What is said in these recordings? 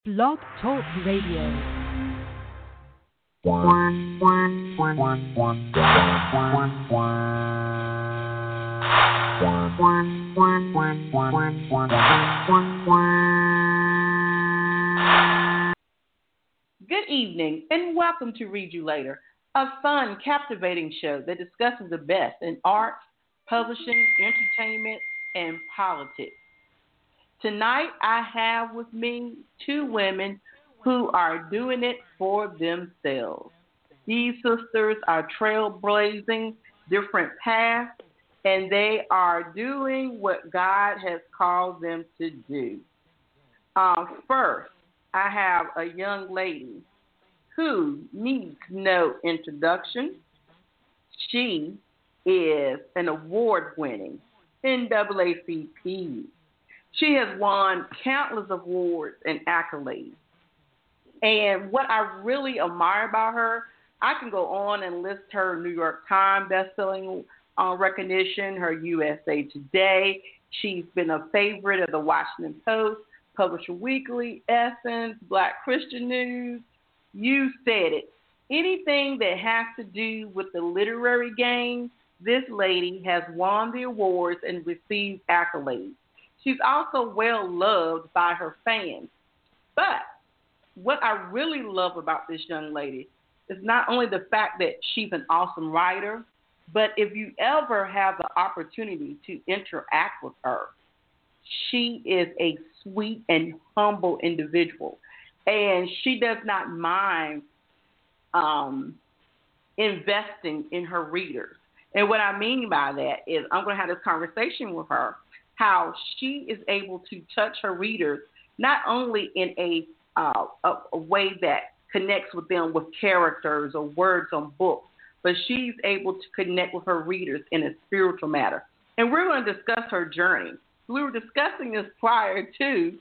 Blog Talk Radio. Good evening and welcome to Read You Later, a fun, captivating show that discusses the best in arts, publishing, entertainment, and politics. Tonight I have with me two women who are doing it for themselves. These sisters are trailblazing different paths, and they are doing what God has called them to do. First, I have a young lady who needs no introduction. She is an award-winning NAACP. She has won countless awards and accolades. And what I really admire about her, I can go on and list her New York Times bestselling recognition, her USA Today. She's been a favorite of the Washington Post, Publisher Weekly, Essence, Black Christian News. You said it. Anything that has to do with the literary game, this lady has won the awards and received accolades. She's also well loved by her fans. But what I really love about this young lady is not only the fact that she's an awesome writer, but if you ever have the opportunity to interact with her, she is a sweet and humble individual. And she does not mind investing in her readers. And what I mean by that is I'm going to have this conversation with her, how she is able to touch her readers not only in a way that connects with them with characters or words on books, but she's able to connect with her readers in a spiritual matter. And we're going to discuss her journey. We were discussing this prior to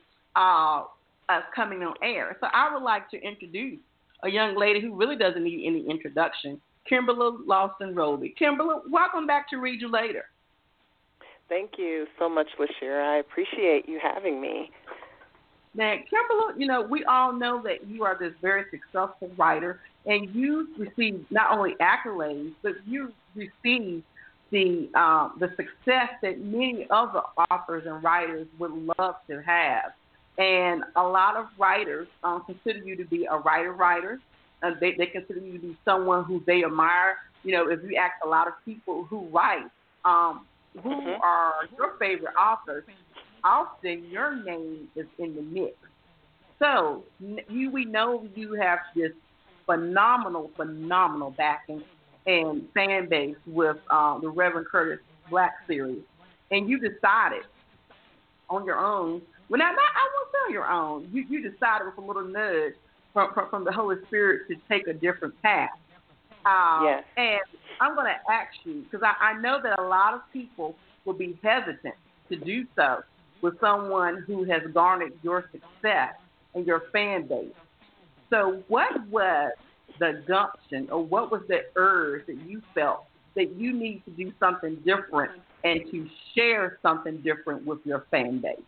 us coming on air. So I would like to introduce a young lady who really doesn't need any introduction, Kimberly Lawson Roby. Kimberly, welcome back to Read You Later. Thank you so much, LaShira. I appreciate you having me. Now, Kimberly, we all know that you are this very successful writer, and you received not only accolades, but you received the success that many other authors and writers would love to have. And a lot of writers consider you to be a writer. They consider you to be someone who they admire. If you ask a lot of people who write, who are your favorite authors, often your name is in the mix. So we know you have this phenomenal backing and fan base with the Reverend Curtis Black series. And you decided on your own, well, I won't say on your own, you decided with a little nudge from the Holy Spirit to take a different path. Yes. And I'm going to ask you, because I know that a lot of people will be hesitant to do so with someone who has garnered your success and your fan base. So what was the gumption, or what was the urge that you felt that you need to do something different and to share something different with your fan base?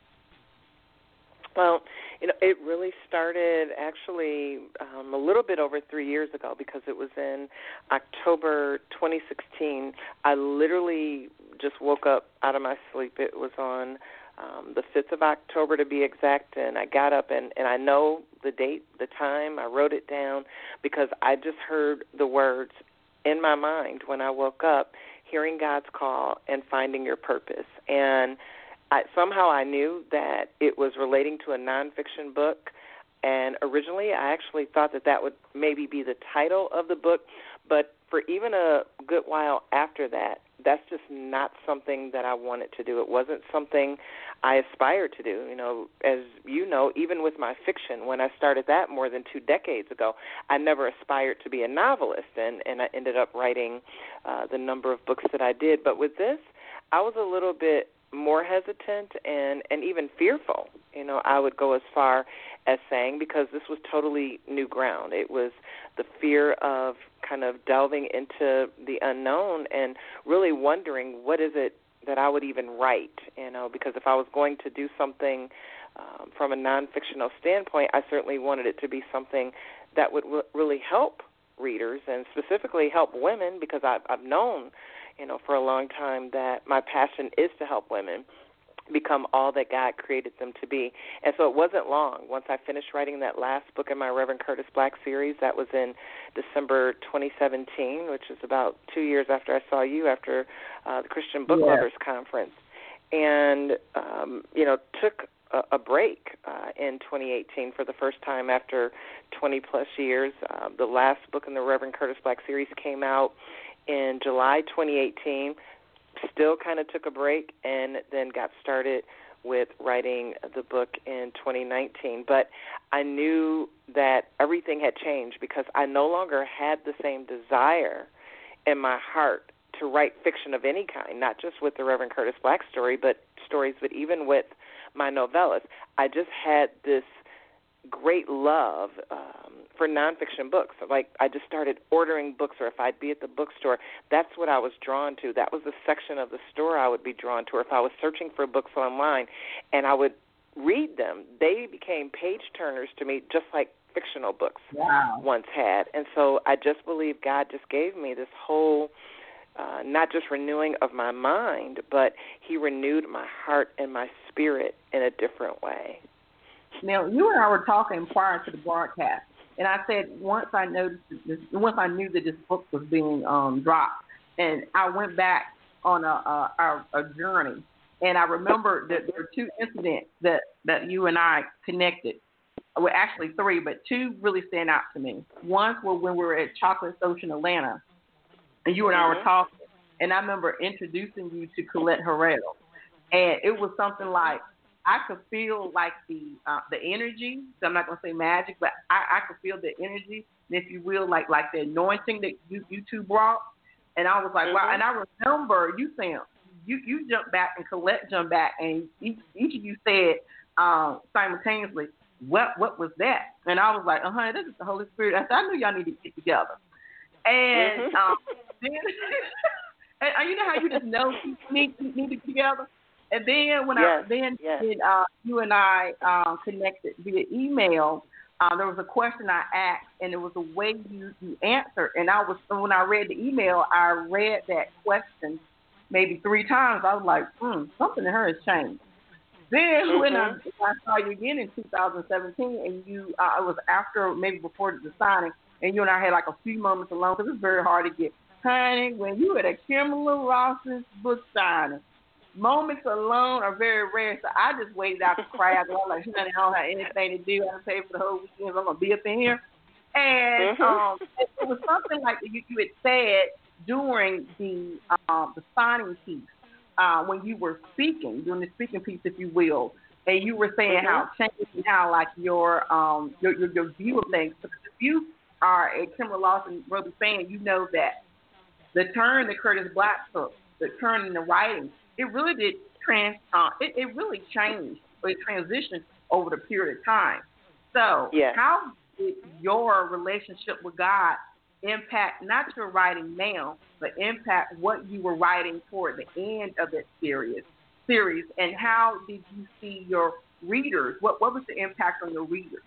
Well, it really started actually a little bit over 3 years ago, because it was in October 2016. I literally just woke up out of my sleep. It was on the 5th of October to be exact, and I got up, and I know the date, the time. I wrote it down because I just heard the words in my mind when I woke up, hearing God's call and finding your purpose. And somehow I knew that it was relating to a nonfiction book, and originally I actually thought that would maybe be the title of the book, but for even a good while after that, that's just not something that I wanted to do. It wasn't something I aspired to do. As you know, even with my fiction, when I started that more than 2 decades ago, I never aspired to be a novelist, and I ended up writing the number of books that I did. But with this, I was a little bit more hesitant and even fearful. I would go as far as saying, because this was totally new ground. It was the fear of kind of delving into the unknown and really wondering what is it that I would even write, because if I was going to do something from a non-fictional standpoint, I certainly wanted it to be something that would really help readers and specifically help women, because I've known, for a long time that my passion is to help women become all that God created them to be. And so it wasn't long. Once I finished writing that last book in my Reverend Curtis Black series, that was in December 2017, which is about 2 years after I saw you after the Christian Book Lovers Conference. And, took a break in 2018 for the first time after 20-plus years. The last book in the Reverend Curtis Black series came out in July 2018. Still kind of took a break and then got started with writing the book in 2019. But I knew that everything had changed because I no longer had the same desire in my heart to write fiction of any kind, not just with the Reverend Curtis Black stories, but even with my novellas. I just had this great love for nonfiction books. Like, I just started ordering books, or if I'd be at the bookstore, that's what I was drawn to. That was the section of the store I would be drawn to. Or if I was searching for books online and I would read them, they became page turners to me, just like fictional books once had. And so I just believe God just gave me this whole not just renewing of my mind, but he renewed my heart and my spirit in a different way. Now, you and I were talking prior to the broadcast, and I said once I knew that this book was being dropped, and I went back on a journey, and I remember that there were two incidents that you and I connected. Well, actually three, but two really stand out to me. One was when we were at Chocolate Social in Atlanta, and you and I were talking, and I remember introducing you to Colette Harrell, and it was something like, I could feel like the energy. So I'm not going to say magic, but I could feel the energy, if you will, like the anointing that you two brought. And I was like, wow. And I remember you saying, you jumped back and Colette jumped back, and each of you said simultaneously, what was that? And I was like, this is the Holy Spirit. I said, I knew y'all need to get together. And then, and you know how you just know you need to get together? And then when you and I connected via email, there was a question I asked, and it was a way you answered. And when I read the email, I read that question maybe 3 times. I was like, something in her has changed. Then when I saw you again in 2017, and it was after, maybe before the signing, and you and I had like a few moments alone, because it's very hard to get. Honey, when you at a Kimberly Ross's book signing, moments alone are very rare, so I just waited out the crowd. I was like, honey, I don't have anything to do. I don't pay for the whole weekend. I'm going to be up in here. And it was something like you had said during the signing piece, when you were speaking, during the speaking piece, if you will, and you were saying how it changed and how, like, your view of things. Because if you are a Kimberly Lawson Rugby fan, you know that the turn that Curtis Black took, the turn in the writing, it really did it really changed, or it transitioned over the period of time. So how did your relationship with God impact not your writing now, but impact what you were writing toward the end of that series? And how did you see your readers? What was the impact on your readers?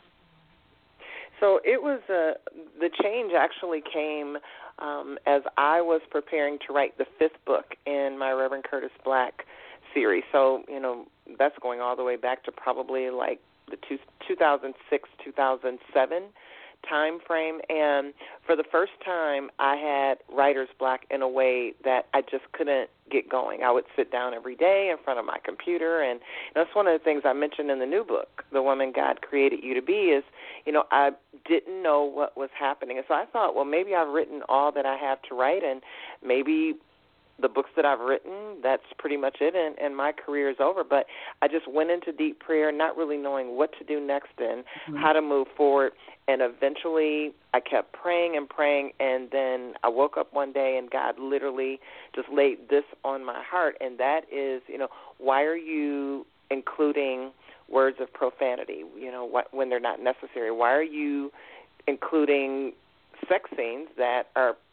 So it was the change actually came as I was preparing to write the 5th book in my Reverend Curtis Black series. So, that's going all the way back to probably like the 2006, 2007 time frame. And for the first time, I had writer's block in a way that I just couldn't get going. I would sit down every day in front of my computer, and that's one of the things I mentioned in the new book, The Woman God Created You to Be, is, I didn't know what was happening. And so I thought, well, maybe I've written all that I have to write, and maybe the books that I've written, that's pretty much it, and my career is over. But I just went into deep prayer, not really knowing what to do next and how to move forward. And eventually I kept praying, and then I woke up one day and God literally just laid this on my heart, and that is, why are you including words of profanity, when they're not necessary? Why are you including sex scenes that are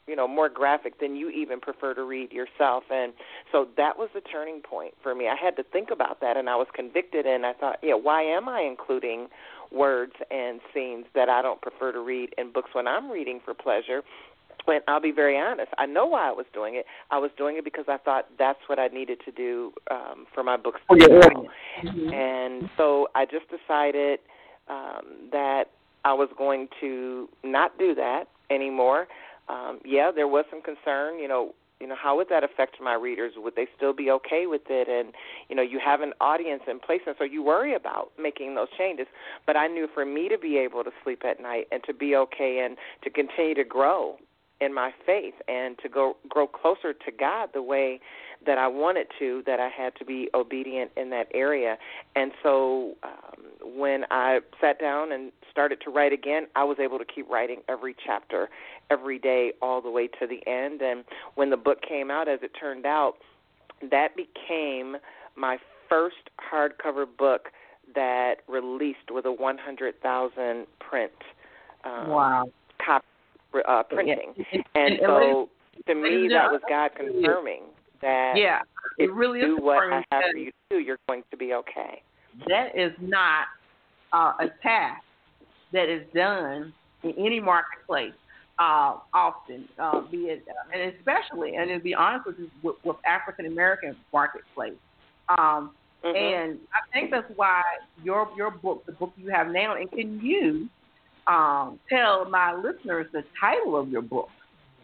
more graphic than you even prefer to read yourself. And so that was the turning point for me. I had to think about that, and I was convicted, and I thought, why am I including words and scenes that I don't prefer to read in books when I'm reading for pleasure? And I'll be very honest, I know why I was doing it. I was doing it because I thought that's what I needed to do for my books. And so I just decided that I was going to not do that anymore. There was some concern, how would that affect my readers? Would they still be okay with it? And, you have an audience in place, and so you worry about making those changes. But I knew for me to be able to sleep at night and to be okay and to continue to grow in my faith and to grow closer to God the way that I wanted to, that I had to be obedient in that area. And so when I sat down and started to write again, I was able to keep writing every chapter, every day, all the way to the end. And when the book came out, as it turned out, that became my first hardcover book that released with a 100,000 print copy printing. And so to me, that was God confirming that it really do is what I have for you to do, you're going to be okay. That is not a task that is done in any marketplace often, be it, and especially, and to be honest with you, with African American marketplace. And I think that's why your book, the book you have now, and can you tell my listeners the title of your book?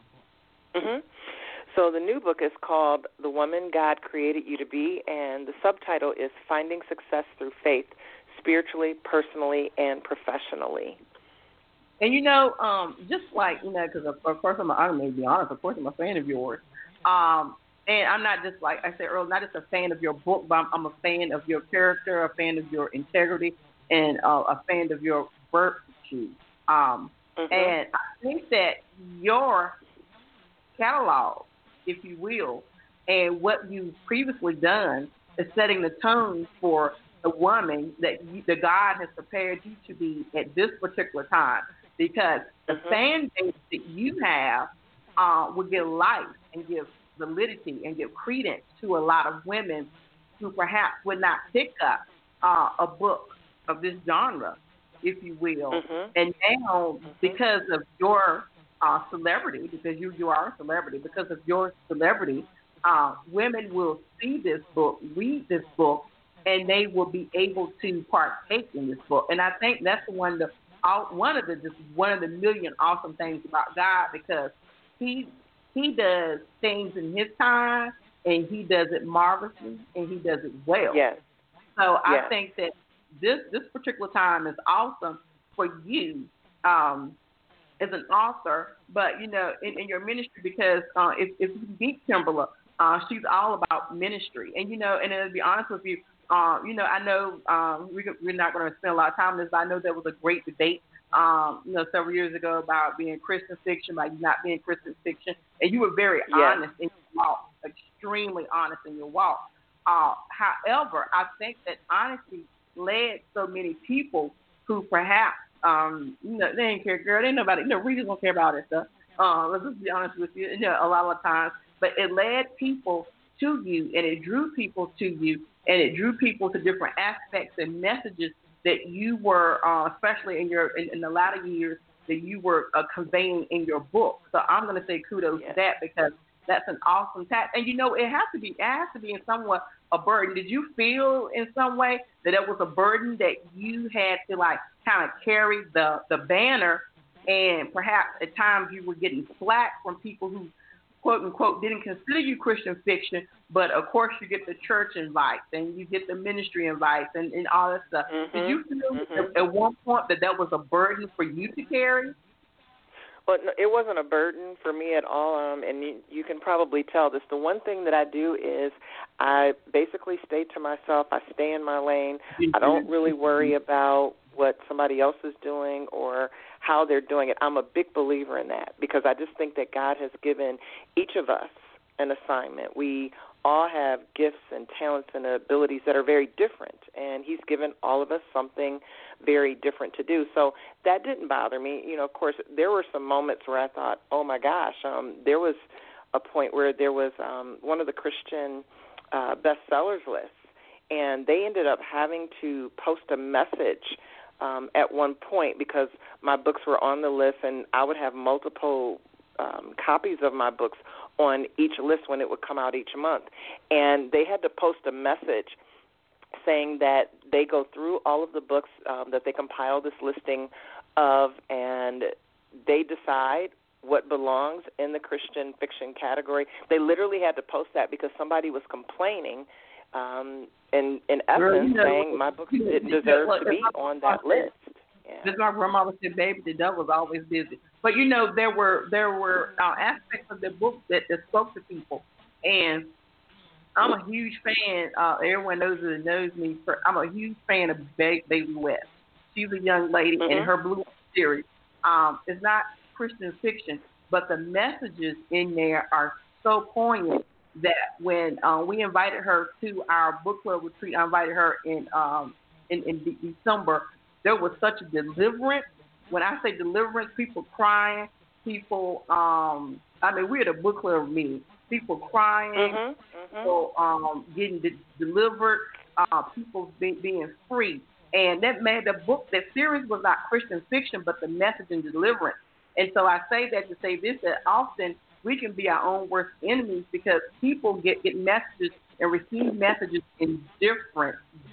So the new book is called The Woman God Created You to Be, and the subtitle is Finding Success Through Faith, Spiritually, Personally, and Professionally. And, just like, because of course I'm going to be honest, of course I'm a fan of yours. And I'm not just, like I said earlier, not just a fan of your book, but I'm a fan of your character, a fan of your integrity, and a fan of your virtue. And I think that your catalog, if you will, and what you've previously done is setting the tone for the woman that God has prepared you to be at this particular time. Because the fan base that you have will give life and give validity and give credence to a lot of women who perhaps would not pick up a book of this genre, if you will. And now, because of your celebrity, because you are a celebrity, because of your celebrity, women will see this book, read this book, and they will be able to partake in this book. And I think that's one of the million awesome things about God, because he does things in his time, and he does it marvelously, and he does it well. So I think that this particular time is awesome for you as an author, but in your ministry, because if you meet Kimberla, she's all about ministry, and and to be honest with you, I know we're not going to spend a lot of time on this, but I know there was a great debate, several years ago about being Christian fiction, about you not being Christian fiction, and you were very honest in your walk, extremely honest in your walk. However, I think that honesty led so many people who perhaps, they ain't care, girl, they ain't nobody, readers don't care about that stuff. Let's just be honest with you, a lot of times, but it led people to you, and it drew people to you, and it drew people to different aspects and messages that you were, especially in the latter years, that you were conveying in your book. So I'm going to say kudos to that, because that's an awesome task. And it has to be in somewhat a burden. Did you feel in some way that it was a burden that you had to kind of carry the banner, and perhaps at times you were getting flack from people who, quote unquote, didn't consider you Christian fiction, but of course you get the church invites and you get the ministry invites and all that stuff. Did you feel at one point that was a burden for you to carry? Well, no, it wasn't a burden for me at all, and you can probably tell this. The one thing that I do is I basically stay to myself. I stay in my lane. I don't really worry about what somebody else is doing or how they're doing it. I'm a big believer in that, because I just think that God has given each of us an assignment. We all have gifts and talents and abilities that are very different, and he's given all of us something very different to do. So that didn't bother me. Of course, there were some moments where I thought, oh, my gosh, there was a point where there was one of the Christian bestsellers lists, and they ended up having to post a message at one point because my books were on the list, and I would have multiple copies of my books on each list when it would come out each month. And they had to post a message saying that they go through all of the books that they compile this listing of, and they decide what belongs in the Christian fiction category. They literally had to post that because somebody was complaining, in essence, saying my books didn't deserve to be on that list. Because my grandmother said, "Baby, the devil's always busy." But there were aspects of the book that spoke to people, and I'm a huge fan. Everyone that knows me. I'm a huge fan of Baby West. She's a young lady, and her Blue series is not Christian fiction, but the messages in there are so poignant that when we invited her to our book club retreat, I invited her in December. There was such a deliverance. When I say deliverance, people crying, people, we're at a book club meeting. People crying, people getting delivered, people being free. And that series was not Christian fiction, but the message and deliverance. And so I say that to say this, that often we can be our own worst enemies because people get messages and receive messages in different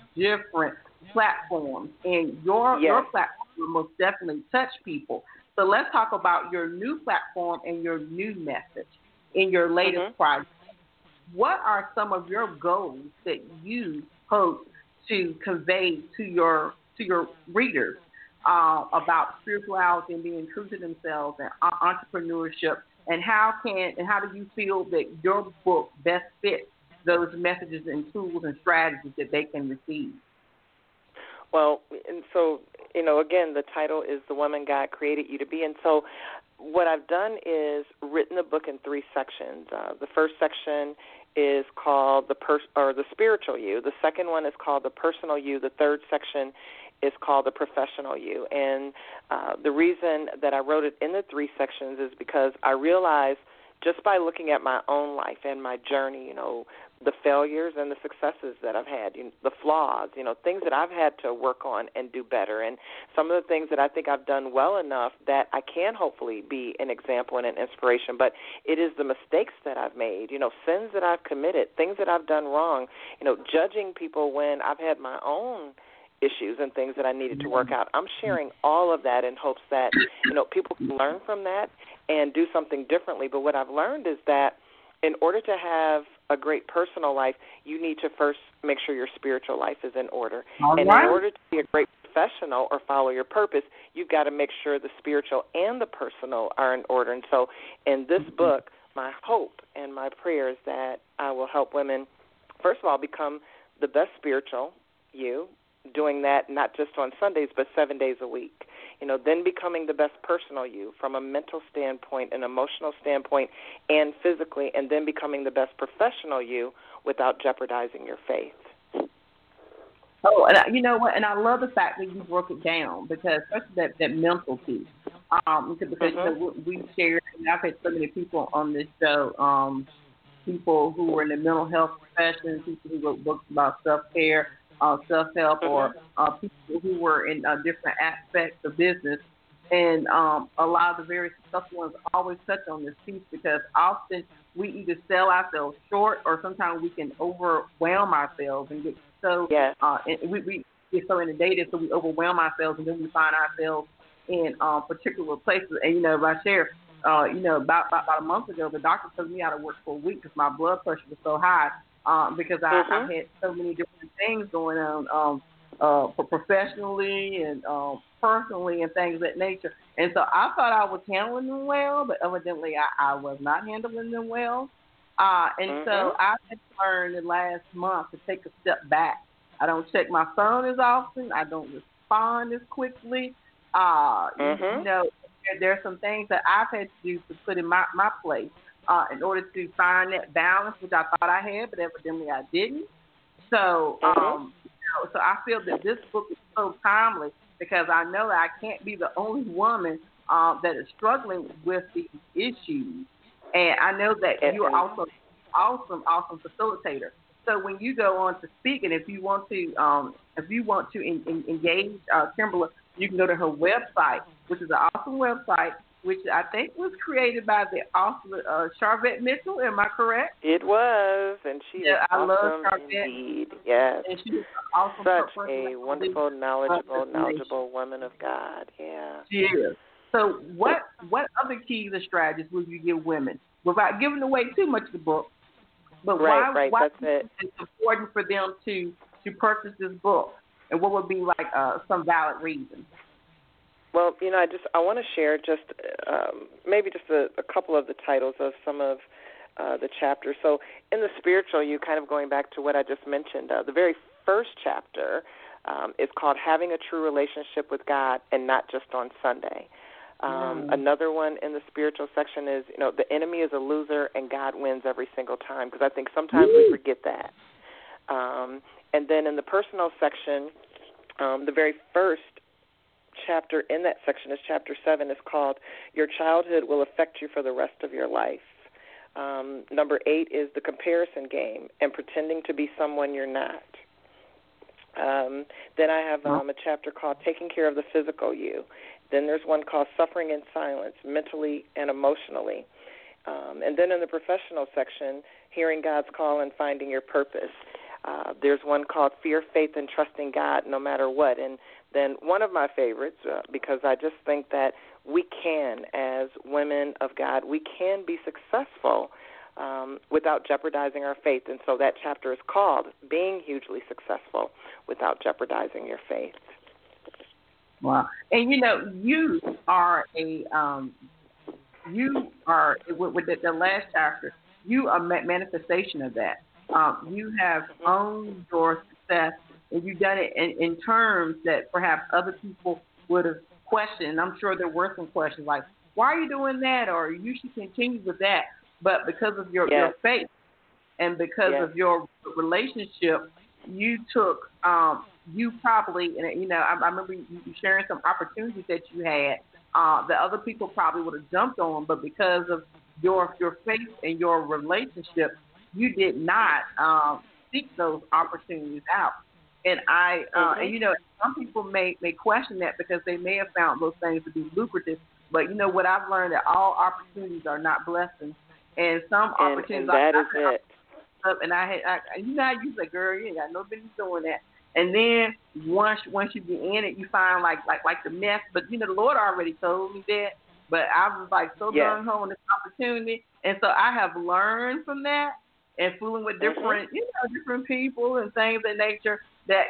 platforms, and your platform will most definitely touch people. So let's talk about your new platform and your new message in your latest project. What are some of your goals that you hope to convey to your readers about spirituality and being true to themselves and entrepreneurship, and how do you feel that your book best fits those messages and tools and strategies that they can receive? Well, and so, again, the title is The Woman God Created You to Be. And so what I've done is written the book in 3 sections. The first section is called the spiritual you. The second one is called the personal you. The third section is called the professional you. And the reason that I wrote it in the 3 sections is because I realized just by looking at my own life and my journey, the failures and the successes that I've had, the flaws, things that I've had to work on and do better, and some of the things that I think I've done well enough that I can hopefully be an example and an inspiration, but it is the mistakes that I've made, sins that I've committed, things that I've done wrong, judging people when I've had my own issues and things that I needed to work out. I'm sharing all of that in hopes that, people can learn from that and do something differently. But what I've learned is that in order to have a great personal life, you need to first make sure your spiritual life is in order. In order to be a great professional or follow your purpose, you've got to make sure the spiritual and the personal are in order. And so in this book, my hope and my prayer is that I will help women, first of all, become the best spiritual you, doing that not just on Sundays but 7 days a week. Then becoming the best personal you from a mental standpoint, an emotional standpoint, and physically, and then becoming the best professional you without jeopardizing your faith. Oh, and you know what? And I love the fact that you broke it down, because especially that mental piece. Because we shared, and I've had so many people on this show, people who were in the mental health profession, people who wrote books about self-care, self-help, or people who were in different aspects of business. And a lot of the very successful ones always touch on this piece, because often we either sell ourselves short, or sometimes we can overwhelm ourselves and get so we get so inundated, so we overwhelm ourselves, and then we find ourselves in particular places. And if I share, about a month ago, the doctor took me out of work for a week because my blood pressure was so high. Because I've had so many different things going on professionally and personally and things of that nature. And so I thought I was handling them well, but evidently I was not handling them well. So I had learned in the last month to take a step back. I don't check my phone as often. I don't respond as quickly. There are some things that I've had to do to put in my place in order to find that balance, which I thought I had, but evidently I didn't. So, so I feel that this book is so timely because I know that I can't be the only woman that is struggling with these issues, and I know that you are also awesome facilitator. So when you go on to speak, and if you want to engage Kimberly, you can go to her website, which is an awesome website, which I think was created by the awesome Charvette Mitchell. Am I correct? It was, and she is awesome love Charvette. Indeed. Yes, and she's awesome. Such a wonderful, knowledgeable woman of God. Yeah, she is. So what other keys or strategies would you give women without giving away too much of the book? But why that's it. It's important for them to purchase this book, and what would be like some valid reasons? Well, I want to share just maybe just a couple of the titles of some of the chapters. So in the spiritual, you kind of going back to what I just mentioned, the very first chapter is called Having a True Relationship with God and Not Just on Sunday. Another one in the spiritual section is, the enemy is a loser and God wins every single time, because I think sometimes we forget that. And then in the personal section, the very first chapter in that section is chapter 7. It's called Your Childhood Will Affect You for the Rest of Your Life. Number 8 is The Comparison Game and Pretending to Be Someone You're Not. Then I have a chapter called Taking Care of the Physical You. Then there's one called Suffering in Silence, Mentally and Emotionally. And then in the professional section, Hearing God's Call and Finding Your Purpose. There's one called Fear, Faith, and Trusting God No Matter What. And then one of my favorites, because I just think that we can, as women of God, we can be successful without jeopardizing our faith. And so that chapter is called Being Hugely Successful Without Jeopardizing Your Faith. Wow. And, you are with the last chapter, you are a manifestation of that. You have owned your success, and you've done it in terms that perhaps other people would have questioned. And I'm sure there were some questions like, why are you doing that? Or you should continue with that. But because of your faith and because of your relationship, you took, you probably, and I remember you sharing some opportunities that you had that other people probably would have jumped on, but because of your faith and your relationship, you did not seek those opportunities out. And some people may question that because they may have found those things to be lucrative. But what I've learned, that all opportunities are not blessings, and some opportunities. And that is it. And I you say, girl, you ain't got no business doing that. And then once you get in it, you find like the mess. But the Lord already told me that. But I was like so gung ho on this opportunity, and so I have learned from that and fooling with different different people and things of that nature. That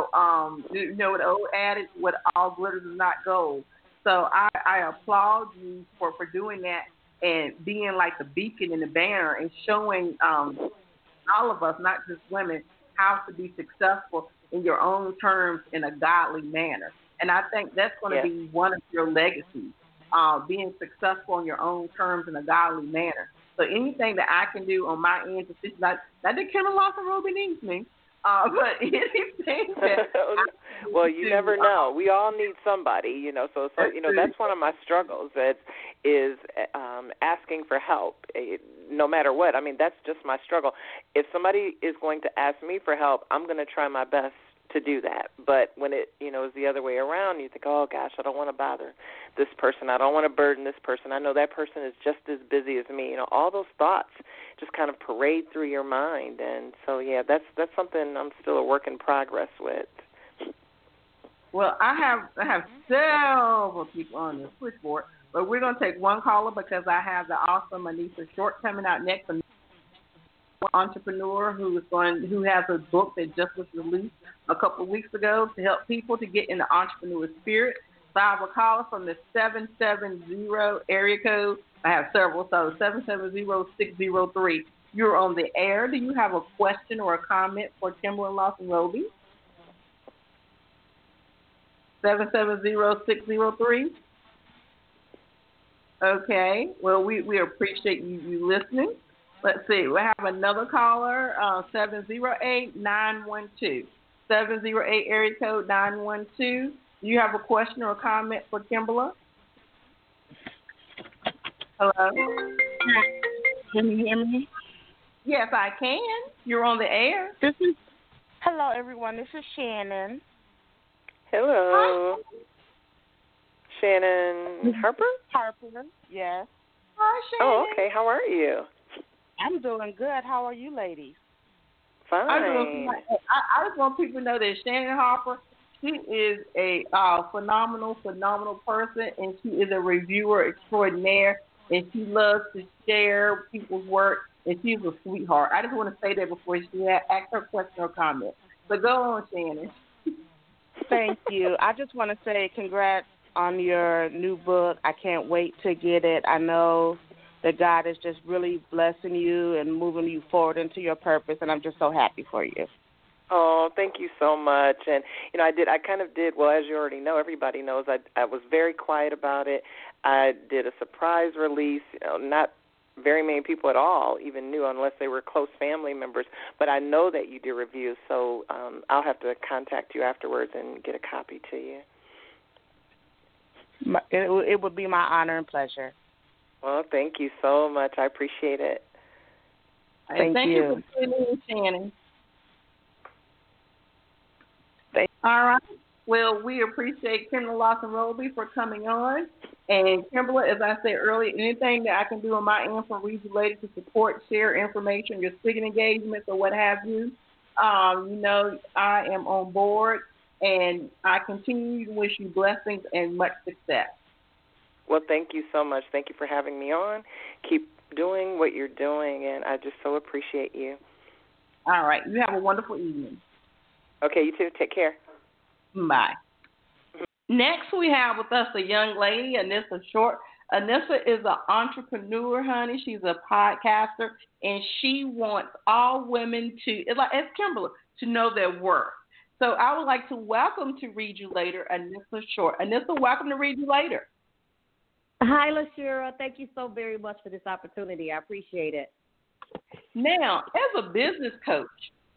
the old adage, what all glitters is not gold. So I applaud you for doing that and being like the beacon and the banner and showing all of us, not just women, how to be successful in your own terms in a godly manner. And I think that's going to be one of your legacies, being successful in your own terms in a godly manner. So anything that I can do on my end to see, not that Kendall Lawson Roby needs me, but anything that well, you never know. We all need somebody, So that's one of my struggles. That is asking for help, no matter what. I mean, that's just my struggle. If somebody is going to ask me for help, I'm going to try my best to do that. But when it, is the other way around, you think, oh gosh, I don't want to bother this person. I don't want to burden this person. I know that person is just as busy as me. All those thoughts just kind of parade through your mind. And so, that's something I'm still a work in progress with. Well, I have several people on the switchboard, but we're going to take one caller because I have the awesome Anissa Short coming out next. An entrepreneur who has a book that just was released a couple of weeks ago to help people to get in the entrepreneur spirit. So I have a caller from the 770 area code. I have several, so 770-603. You're on the air. Do you have a question or a comment for Kimberly Lawson Roby? 770-603. Okay. Well, we appreciate you listening. Let's see. We have another caller, 708-912. 708 area code 912. Do you have a question or a comment for Kimberla? Hello? Can you hear me? Yes, I can. You're on the air. Hello, everyone. This is Shannon. Hello. Hi. Shannon Harper? Harper, yes. Hi, Shannon. Oh, okay. How are you? I'm doing good. How are you, ladies? Fine. I just want people to know that Shannon Harper, she is a phenomenal person, and she is a reviewer extraordinaire, and she loves to share people's work, and she's a sweetheart. I just want to say that before she asks her question or comment. But go on, Shannon. Thank you. I just want to say congrats on your new book. I can't wait to get it. I know that God is just really blessing you and moving you forward into your purpose, and I'm just so happy for you. Oh, thank you so much. And, I kind of did, well, as you already know, everybody knows, I was very quiet about it. I did a surprise release, not very many people at all even knew unless they were close family members. But I know that you do reviews, so I'll have to contact you afterwards and get a copy to you. It would be my honor and pleasure. Well, thank you so much. I appreciate it. Thank you for tuning in, Shannon. All right. Well, we appreciate Kimberla Lawson-Roby for coming on. And Kimberla, as I said earlier, anything that I can do on my end for Read You Later to support, share information, your speaking engagements or what have you, I am on board. And I continue to wish you blessings and much success. Well, thank you so much. Thank you for having me on. Keep doing what you're doing, and I just so appreciate you. All right. You have a wonderful evening. Okay, you too. Take care. Bye. Next, we have with us a young lady, Anissa Short. Anissa is an entrepreneur, honey. She's a podcaster, and she wants all women to, as Kimberla, to know their worth. So I would like to welcome to Read You Later, Anissa Short. Anissa, welcome to Read You Later. Hi, LaShira. Thank you so very much for this opportunity. I appreciate it. Now, as a business coach,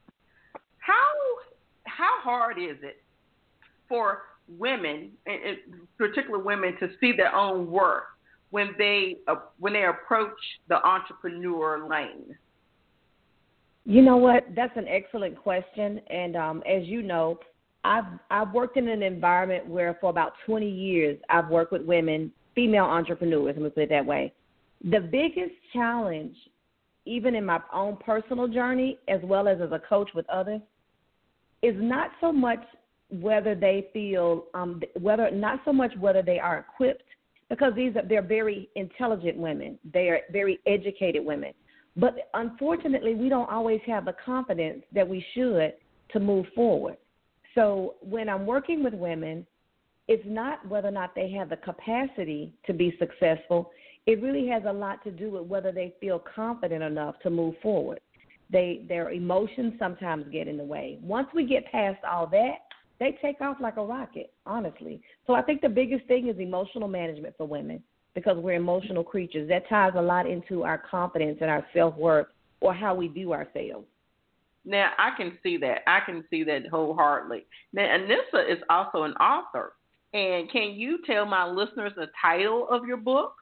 how hard is it for women, in particular women, to see their own worth when they approach the entrepreneur lane? You know what? That's an excellent question. And as you know, I've worked in an environment where for about 20 years I've worked with women, female entrepreneurs, let me put it that way. The biggest challenge, even in my own personal journey, as well as a coach with others, is not so much whether they feel, not so much whether they are equipped, because they're very intelligent women. They are very educated women. But unfortunately, we don't always have the confidence that we should to move forward. So when I'm working with women, it's not whether or not they have the capacity to be successful. It really has a lot to do with whether they feel confident enough to move forward. Their emotions sometimes get in the way. Once we get past all that, they take off like a rocket, honestly. So I think the biggest thing is emotional management for women, because we're emotional creatures. That ties a lot into our confidence and our self-worth, or how we view ourselves. Now, I can see that. I can see that wholeheartedly. Now, Anissa is also an author. And can you tell my listeners the title of your book?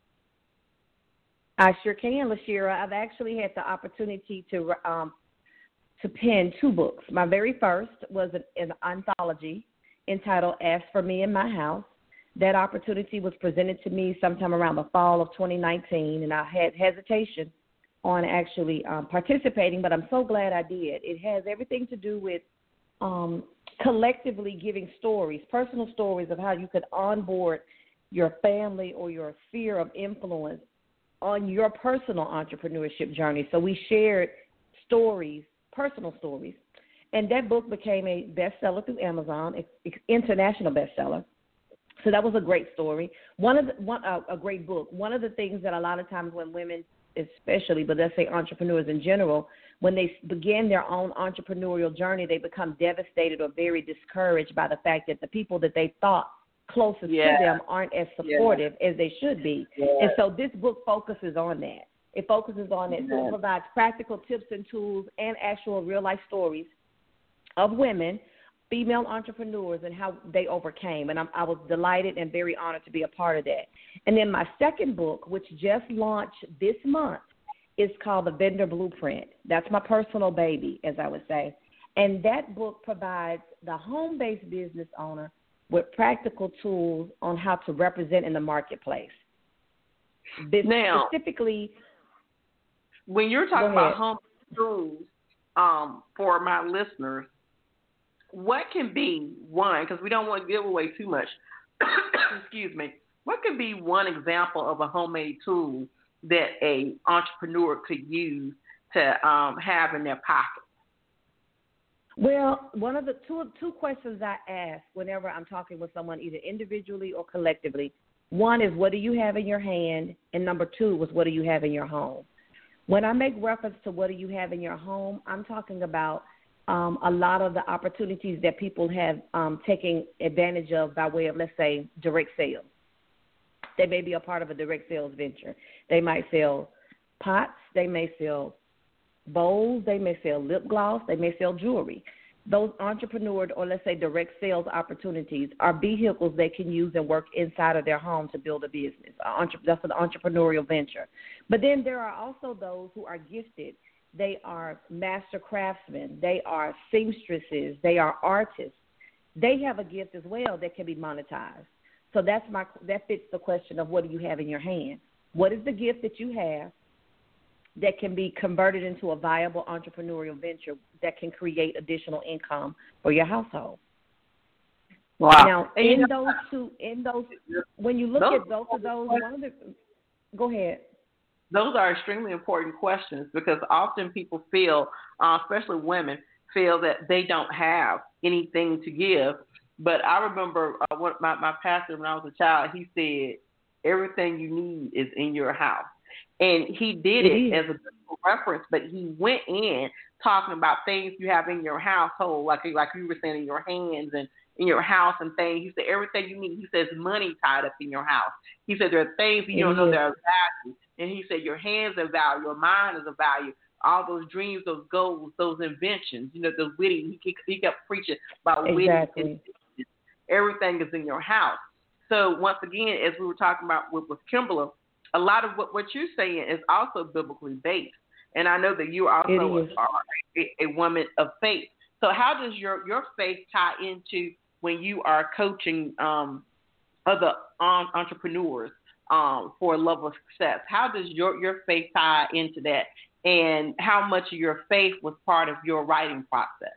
I sure can, LaShira. I've actually had the opportunity to pen 2 books. My very first was an anthology entitled As for Me in My House. That opportunity was presented to me sometime around the fall of 2019, and I had hesitation on actually participating, but I'm so glad I did. It has everything to do with collectively giving stories, personal stories of how you could onboard your family or your sphere of influence on your personal entrepreneurship journey. So we shared stories, personal stories, and that book became a bestseller through Amazon, international bestseller. So that was a great story. A great book. One of the things that a lot of times when women, especially, but let's say entrepreneurs in general, when they begin their own entrepreneurial journey, they become devastated or very discouraged by the fact that the people that they thought closest to them aren't as supportive as they should be. And so this book focuses on that. It focuses on it. So it provides practical tips and tools and actual real-life stories of women, female entrepreneurs, and how they overcame. And I was delighted and very honored to be a part of that. And then my second book, which just launched this month, is called The Vendor Blueprint. That's my personal baby, as I would say. And that book provides the home-based business owner with practical tools on how to represent in the marketplace. Now, specifically, when you're talking about home tools, for my listeners, what can be one, because we don't want to give away too much, excuse me, what could be one example of a homemade tool that a entrepreneur could use to have in their pocket? Well, one of the two questions I ask whenever I'm talking with someone, either individually or collectively, one is, what do you have in your hand? And number two was, what do you have in your home? When I make reference to what do you have in your home, I'm talking about a lot of the opportunities that people have taken advantage of by way of, let's say, direct sales. They may be a part of a direct sales venture. They might sell pots. They may sell bowls. They may sell lip gloss. They may sell jewelry. Those entrepreneur or, let's say, direct sales opportunities are vehicles they can use and work inside of their home to build a business. That's an entrepreneurial venture. But then there are also those who are gifted. They are master craftsmen. They are seamstresses. They are artists. They have a gift as well that can be monetized. So that fits the question of, what do you have in your hand? What is the gift that you have that can be converted into a viable entrepreneurial venture that can create additional income for your household? Wow. Now, when you look at both of those, go ahead. Those are extremely important questions, because often people feel, especially women, feel that they don't have anything to give. But I remember my pastor, when I was a child, he said, everything you need is in your house. And he did it as a reference, but he went in talking about things you have in your household, like you were saying, in your hands and in your house and things. He said everything you need. He says money tied up in your house. He said there are things you don't know that are value. And he said your hands are value, your mind is a value. All those dreams, those goals, those inventions, those witty. He kept preaching about witty inventions. Everything is in your house. So once again, as we were talking about with Kimberly, a lot of what you're saying is also biblically based. And I know that you also are a woman of faith. So how does your faith tie into when you are coaching other entrepreneurs for a level of success? How does your faith tie into that? And how much of your faith was part of your writing process?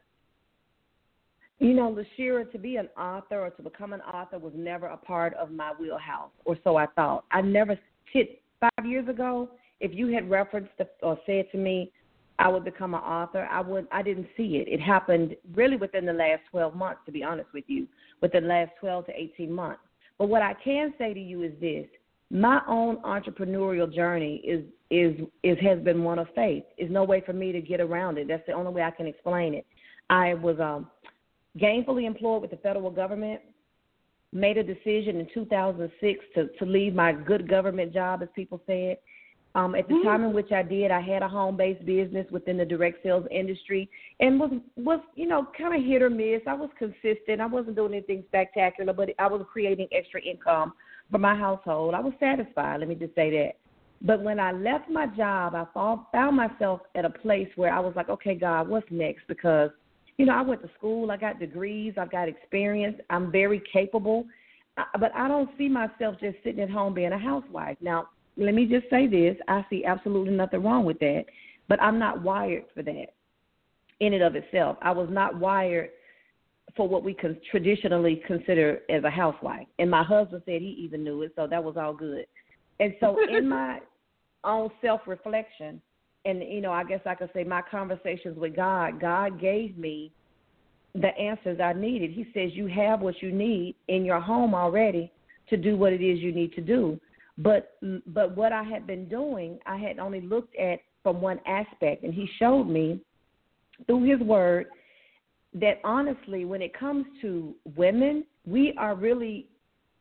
LaShira, to be an author or to become an author was never a part of my wheelhouse, or so I thought. I never 5 years ago, if you had referenced or said to me, I would become an author, I didn't see it. It happened really within the last 12 months, to be honest with you, within the last 12 to 18 months. But what I can say to you is this: my own entrepreneurial journey has been one of faith. There's no way for me to get around it. That's the only way I can explain it. I was gainfully employed with the federal government, made a decision in 2006 to leave my good government job, as people said. At the time in which I did, I had a home-based business within the direct sales industry and was kind of hit or miss. I was consistent. I wasn't doing anything spectacular, but I was creating extra income for my household. I was satisfied, let me just say that. But when I left my job, I found myself at a place where I was like, okay, God, what's next? Because, I went to school. I got degrees. I've got experience. I'm very capable. But I don't see myself just sitting at home being a housewife. Now, let me just say this. I see absolutely nothing wrong with that, but I'm not wired for that in and of itself. I was not wired for what we traditionally consider as a housewife. And my husband said he even knew it, so that was all good. And so in my own self-reflection, and, I guess I could say my conversations with God, God gave me the answers I needed. He says, you have what you need in your home already to do what it is you need to do. But what I had been doing, I had only looked at from one aspect, and he showed me through his word that honestly, when it comes to women, we are really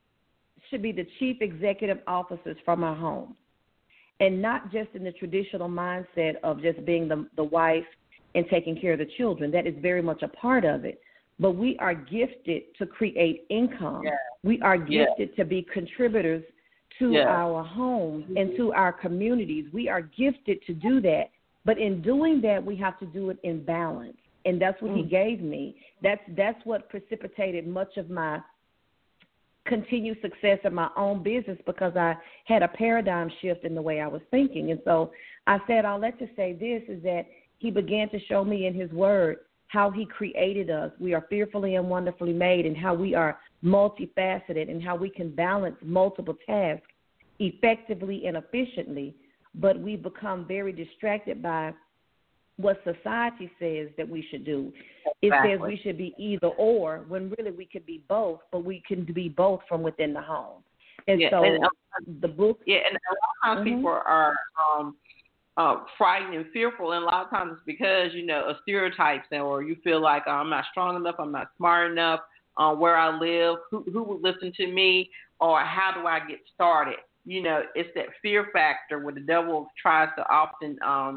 should be the chief executive officers from our homes, and not just in the traditional mindset of just being the wife and taking care of the children. That is very much a part of it. But we are gifted to create income. Yeah. We are gifted to be contributors to our homes and to our communities. We are gifted to do that. But in doing that, we have to do it in balance. And that's what he gave me. That's what precipitated much of my continued success in my own business, because I had a paradigm shift in the way I was thinking. And so I said, I'll let you say this, is that he began to show me in his word how he created us. We are fearfully and wonderfully made, and how we are multifaceted, and how we can balance multiple tasks effectively and efficiently. But we become very distracted by what society says that we should do. It says we should be either or, when really we could be both, but we can be both from within the home. And so the book... Yeah, and a lot of times people are frightened and fearful, and a lot of times it's because, of stereotypes, or you feel like I'm not strong enough, I'm not smart enough, where I live, who would listen to me, or how do I get started? It's that fear factor where the devil tries to often...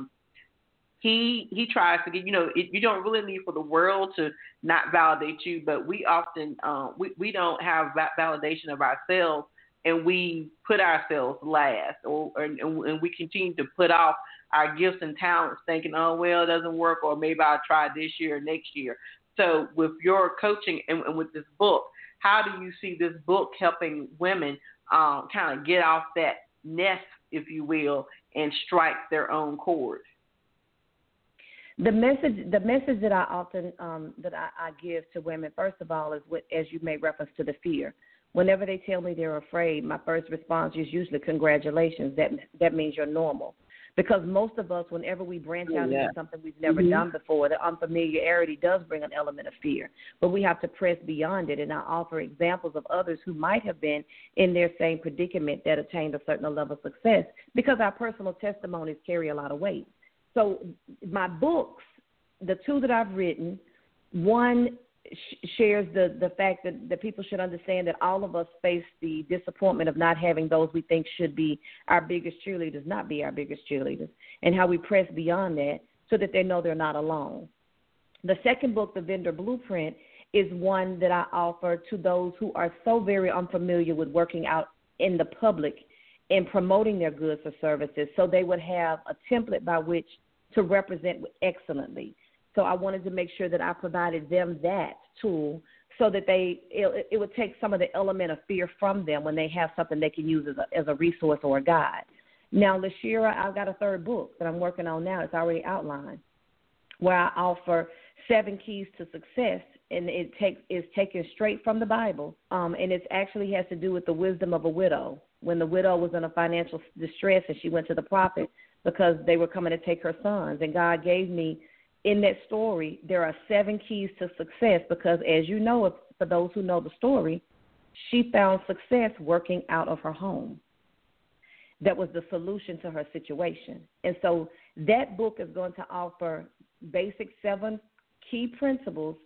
He tries to get, you don't really need for the world to not validate you, but we often, we don't have validation of ourselves, and we put ourselves last, and we continue to put off our gifts and talents thinking, oh, well, it doesn't work, or maybe I'll try this year or next year. So with your coaching and with this book, how do you see this book helping women kind of get off that nest, if you will, and strike their own chord? The message that I often that I give to women, first of all, is as you made reference to the fear. Whenever they tell me they're afraid, my first response is usually congratulations. That means you're normal. Because most of us, whenever we branch out into something we've never done before, the unfamiliarity does bring an element of fear. But we have to press beyond it, and I offer examples of others who might have been in their same predicament that attained a certain level of success, because our personal testimonies carry a lot of weight. So my books, the two that I've written, one shares the fact that people should understand that all of us face the disappointment of not having those we think should be our biggest cheerleaders not be our biggest cheerleaders, and how we press beyond that so that they know they're not alone. The second book, The Vendor Blueprint, is one that I offer to those who are so very unfamiliar with working out in the public and promoting their goods or services, so they would have a template by which to represent excellently. So I wanted to make sure that I provided them that tool so that it would take some of the element of fear from them when they have something they can use as a resource or a guide. Now, LaShira, I've got a third book that I'm working on now. It's already outlined, where I offer 7 keys to success, and it's taken straight from the Bible, and it actually has to do with the wisdom of a widow. When the widow was in a financial distress and she went to the prophet because they were coming to take her sons, and God gave me, in that story, there are 7 keys to success, because as you know, for those who know the story, she found success working out of her home. That was the solution to her situation. And so that book is going to offer basic 7 key principles,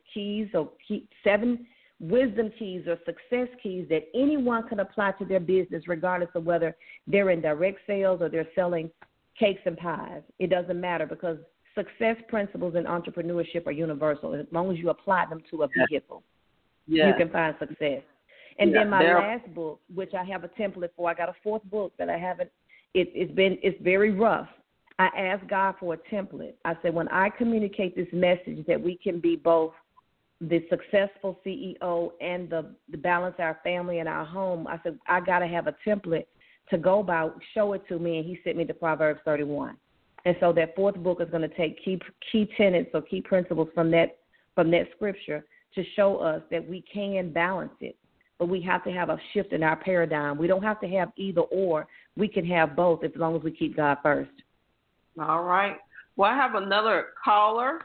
7 wisdom keys or success keys that anyone can apply to their business, regardless of whether they're in direct sales or they're selling cakes and pies. It doesn't matter, because success principles in entrepreneurship are universal. As long as you apply them to a vehicle, you can find success. And then my last book, which I have a template for, I got a 4th book that I haven't. It's very rough. I asked God for a template. I said, when I communicate this message that we can be both the successful CEO and the balance our family and our home, I said, I got to have a template to go by. Show it to me. And he sent me to Proverbs 31. And so that 4th book is going to take key tenets or key principles from that scripture to show us that we can balance it. But we have to have a shift in our paradigm. We don't have to have either or. We can have both as long as we keep God first. All right. Well, I have another caller.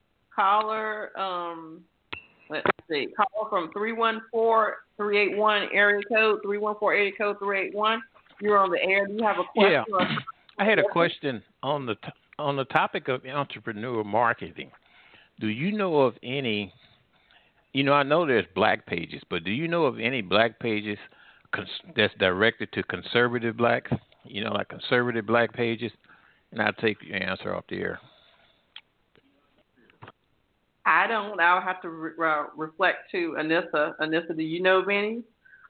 Let's see. Caller from 314-381 area code, 314 area code 381. You're on the air. Do you have a question? Yeah. I had a question on the topic of entrepreneur marketing. Do you know of any, I know there's Black Pages, but do you know of any Black Pages that's directed to conservative blacks, like conservative black pages, and I'll take your answer off the air. I don't. I'll have to reflect to Anissa. Anissa, do you know of any?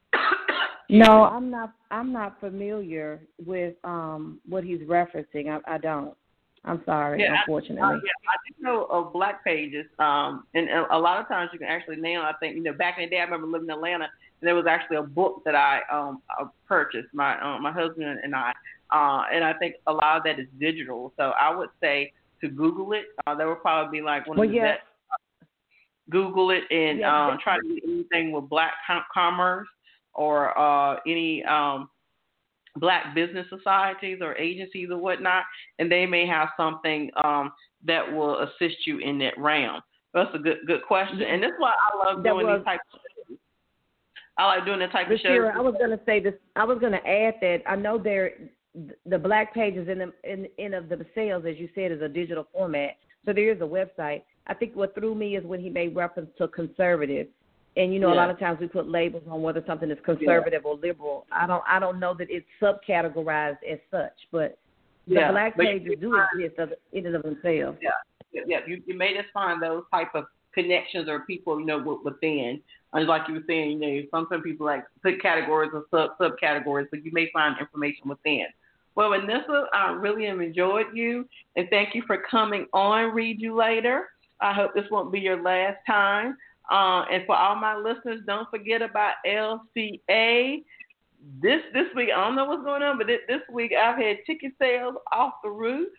No, I'm not familiar with what he's referencing. I don't. I'm sorry, unfortunately. I do know of black pages, and a lot of times you can actually now. I think back in the day, I remember living in Atlanta, and there was actually a book that I purchased. My husband and I, and I think a lot of that is digital. So I would say to Google it. There would probably be like one of the best. Google it and try to do anything with black commerce or any black business societies or agencies or whatnot, and they may have something that will assist you in that realm. That's a good question, and that's why I love doing these types of shows. I like doing that type of shows. I was going to say this. I was going to add that I know the black pages in of themselves, as you said, is a digital format. So there is a website. I think what threw me is when he made reference to conservative, and a lot of times we put labels on whether something is conservative or liberal. I don't know that it's subcategorized as such, but the black pages do exist in and of themselves. Yeah. You may just find those type of connections or people within. And like you were saying, some people like put categories or subcategories, but you may find information within. Well, Anissa, I really have enjoyed you, and thank you for coming on Read You Later. I hope this won't be your last time. And for all my listeners, don't forget about LCA. This week, I don't know what's going on, but this week I've had ticket sales off the roof.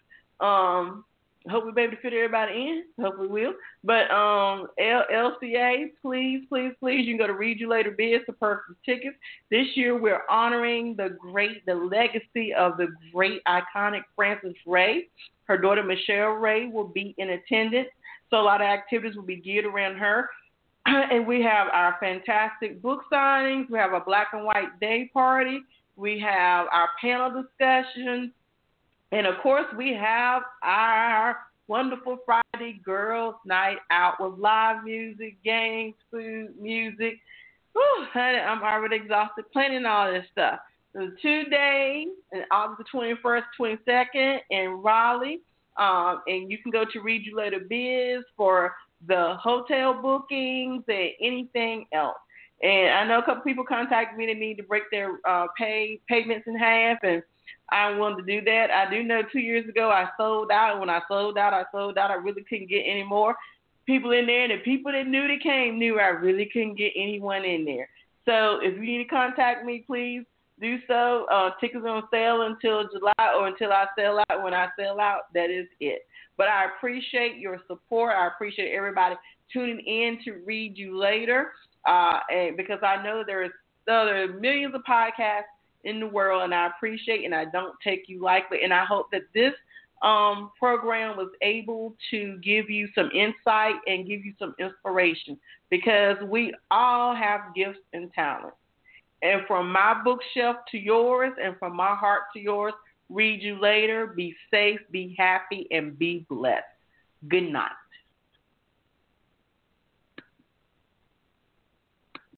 Hope we'll be able to fit everybody in. Hopefully we will. But LCA, please, you can go to Read You Later Biz to purchase tickets. This year we're honoring the legacy of the great, iconic Frances Ray. Her daughter Michelle Ray will be in attendance. So a lot of activities will be geared around her. And we have our fantastic book signings. We have a black and white day party. We have our panel discussions. And, of course, we have our wonderful Friday Girls Night Out with live music, games, food, music. Whew, honey, I'm already exhausted planning all this stuff. So 2 days, August the 21st, 22nd in Raleigh. And you can go to Read You Later Biz for the hotel bookings and anything else. And I know a couple people contacted me. They need to break their payments in half, and I wanted to do that. I do know 2 years ago I sold out. When I sold out. I really couldn't get any more people in there. And the people that knew that came knew I really couldn't get anyone in there. So if you need to contact me, please do so. Tickets are on sale until July or until I sell out. When I sell out, that is it. But I appreciate your support. I appreciate everybody tuning in to Read You Later and because I know there are millions of podcasts in the world, and I appreciate and I don't take you lightly. And I hope that this program was able to give you some insight and give you some inspiration, because we all have gifts and talents. And from my bookshelf to yours and from my heart to yours, Read You Later. Be safe, be happy, and be blessed. Good night.